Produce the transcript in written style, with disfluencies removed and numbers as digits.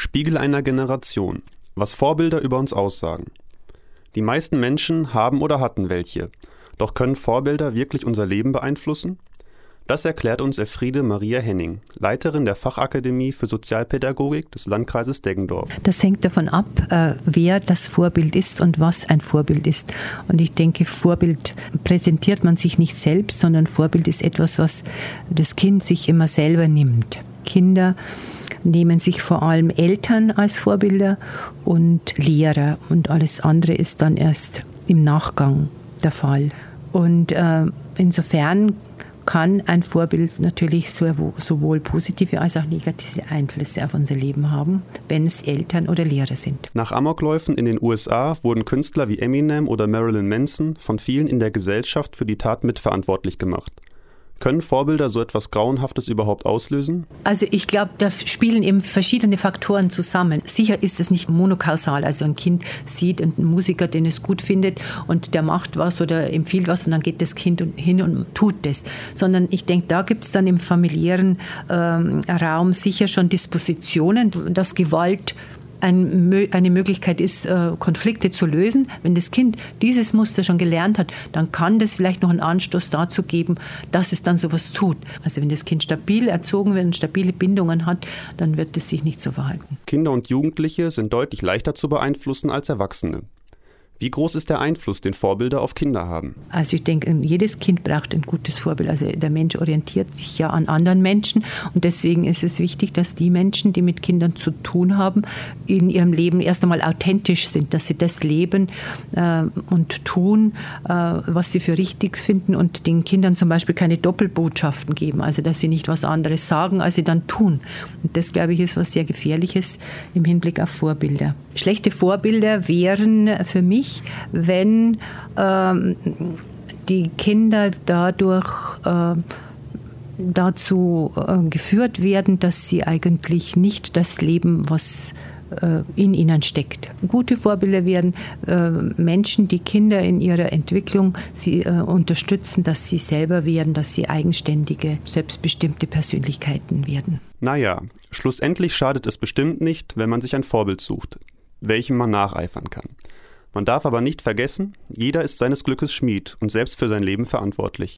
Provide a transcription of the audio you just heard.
Spiegel einer Generation. Was Vorbilder über uns aussagen. Die meisten Menschen haben oder hatten welche. Doch können Vorbilder wirklich unser Leben beeinflussen? Das erklärt uns Elfriede Maria Henning, Leiterin der Fachakademie für Sozialpädagogik des Landkreises Deggendorf. Das hängt davon ab, wer das Vorbild ist und was ein Vorbild ist. Und ich denke, Vorbild präsentiert man sich nicht selbst, sondern Vorbild ist etwas, was das Kind sich immer selber nimmt. Kinder nehmen sich vor allem Eltern als Vorbilder und Lehrer. Und alles andere ist dann erst im Nachgang der Fall. Und insofern kann ein Vorbild natürlich sowohl positive als auch negative Einflüsse auf unser Leben haben, wenn es Eltern oder Lehrer sind. Nach Amokläufen in den USA wurden Künstler wie Eminem oder Marilyn Manson von vielen in der Gesellschaft für die Tat mitverantwortlich gemacht. Können Vorbilder so etwas Grauenhaftes überhaupt auslösen? Also ich glaube, da spielen eben verschiedene Faktoren zusammen. Sicher ist es nicht monokausal, also ein Kind sieht einen Musiker, den es gut findet und der macht was oder empfiehlt was und dann geht das Kind hin und tut das. Sondern ich denke, da gibt es dann im familiären Raum sicher schon Dispositionen, dass Gewalt eine Möglichkeit ist, Konflikte zu lösen. Wenn das Kind dieses Muster schon gelernt hat, dann kann das vielleicht noch einen Anstoß dazu geben, dass es dann sowas tut. Also wenn das Kind stabil erzogen wird und stabile Bindungen hat, dann wird es sich nicht so verhalten. Kinder und Jugendliche sind deutlich leichter zu beeinflussen als Erwachsene. Wie groß ist der Einfluss, den Vorbilder auf Kinder haben? Also ich denke, jedes Kind braucht ein gutes Vorbild. Also der Mensch orientiert sich ja an anderen Menschen und deswegen ist es wichtig, dass die Menschen, die mit Kindern zu tun haben, in ihrem Leben erst einmal authentisch sind, dass sie das leben und tun, was sie für richtig finden und den Kindern zum Beispiel keine Doppelbotschaften geben, also dass sie nicht was anderes sagen, als sie dann tun. Und das, glaube ich, ist was sehr Gefährliches im Hinblick auf Vorbilder. Schlechte Vorbilder wären für mich, wenn die Kinder dadurch dazu geführt werden, dass sie eigentlich nicht das leben, was in ihnen steckt. Gute Vorbilder werden Menschen, die Kinder in ihrer Entwicklung unterstützen, dass sie selber werden, dass sie eigenständige, selbstbestimmte Persönlichkeiten werden. Naja, schlussendlich schadet es bestimmt nicht, wenn man sich ein Vorbild sucht, welchem man nacheifern kann. Man darf aber nicht vergessen, jeder ist seines Glückes Schmied und selbst für sein Leben verantwortlich.